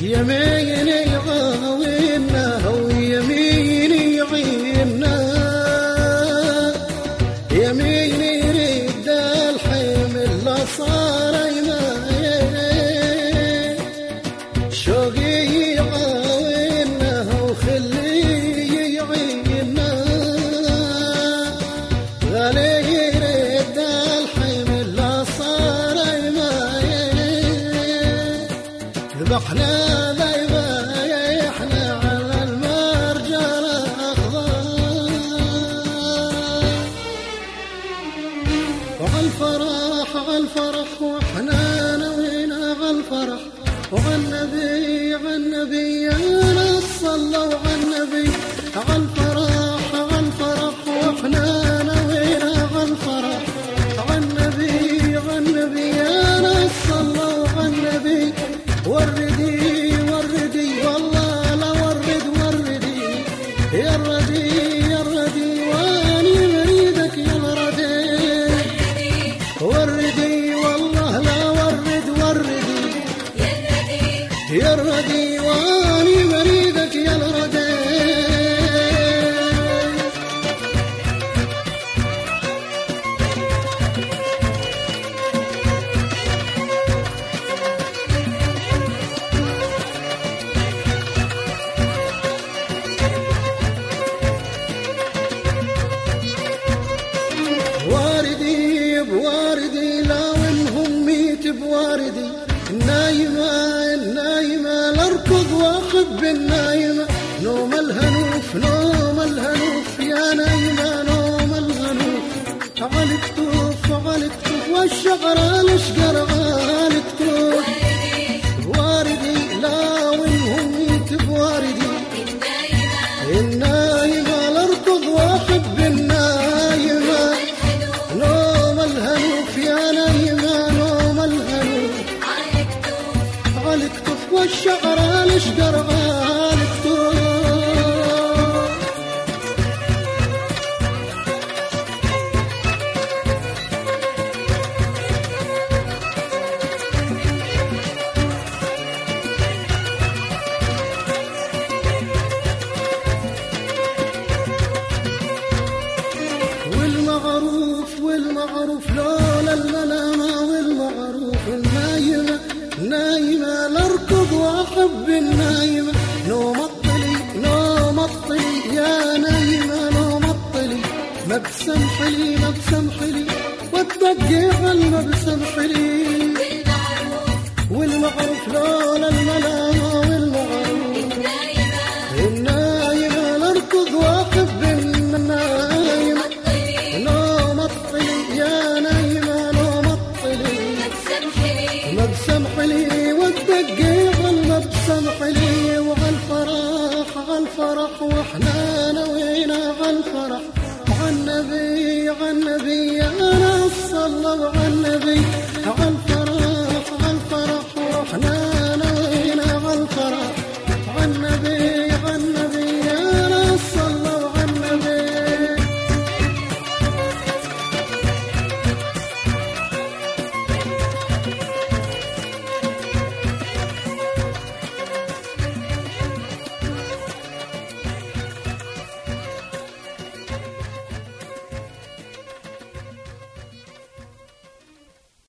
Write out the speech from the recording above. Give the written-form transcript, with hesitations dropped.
يميني غاوينا ويميني عينا، يميني رد الحمل لا صار يمايل، شوقي يعاوينا وخلي يعينا، غالي رد الحمل لا صار يمايل، ذبحنا عالفرح عالفرح واحنا نوينا عالفرح، وعالنبي انا صلوا عالنبي، عالفرح عالفرح واحنا نوينا عالفرح، عالنبي انا صلوا عالنبي، وردي وردي والله لا ورد وردي يا ردي يا ردي واني مريدك يا ردي، وردي والله لا ورد وردي يا الردي واني مريدك يا الردي. واردي بواردي لو انهم ميت بواردي، النايمة النايمة لاركض واحب النايمة، نوم الهنوف نوم الهنوف يا نايمة نوم الهنوف، تعال اكتوف تعال اكتوف والشعر الاشقر عال اكتوف، بواردي لو انهم ميت بواردي، النايمة لاركض واحب النايمة، نوم الهنوف يا نايمة نوم الهنوف، عال اكتوف والشعر الاشقر عال اكتوف. والمعروف لولا الملامة والمعروف، النايمة نايمة لاركض واحب النايمة، نوم الطلي نوم الطلي يا نايمة نوم الطلي، مبسم حلي مبسم حلي وتبقي المبسم حلي، والمعروف لولا الملامة والمعروف، النايمة لاركض واحب النايمة، نوم الطلي يا نايمة نوم الطلي، مبسم حلي وتدقي المبسم حلي، وعالفرح عالفرح واحنا نوينا عالفرح، عالنبي انا صلوا عالنبي، عالفرح عالفرح واحنا